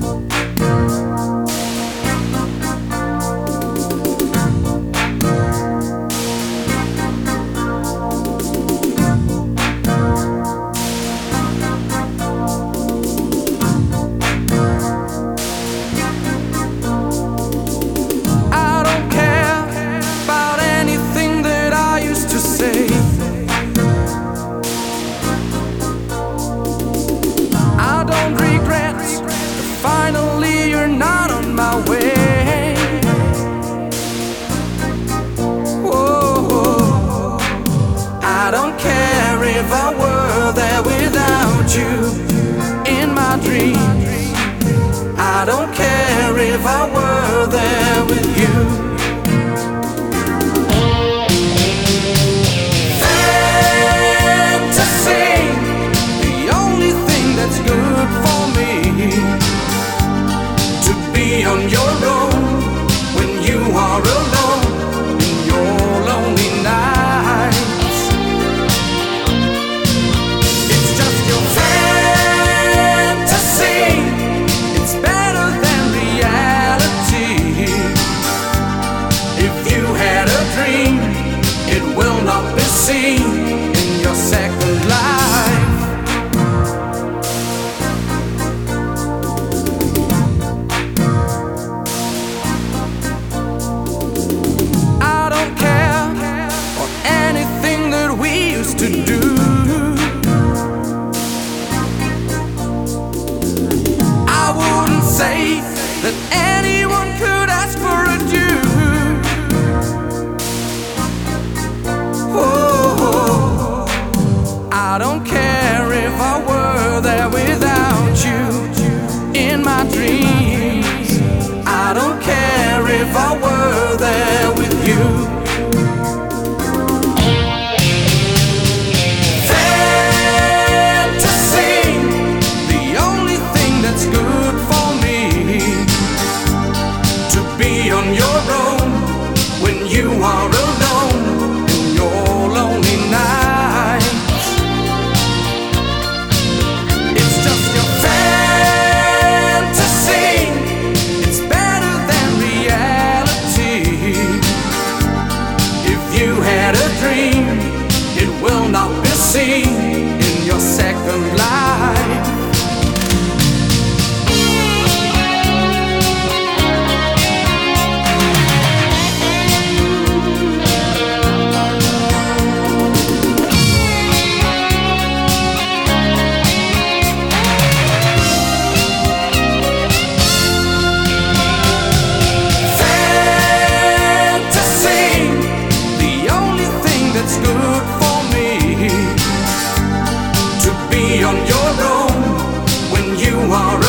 Finally, you're not on my way. Whoa, I don't care if I were there without you in my dreams. I don't care if I were there with you. On your own, when you are alone in your lonely nights, it's just your fantasy. It's better than reality. If you had a dream, it will not be seen in your second life. To do, I wouldn't say that anyone could ask for a due. Oh, I don't care if I were there without you in my dreams. I don't care if I were there with you. On your own, when you are alone in your lonely nights, it's just your fantasy. It's better than reality. If you had a dream, it will not be seen in your second life. On your own, when you are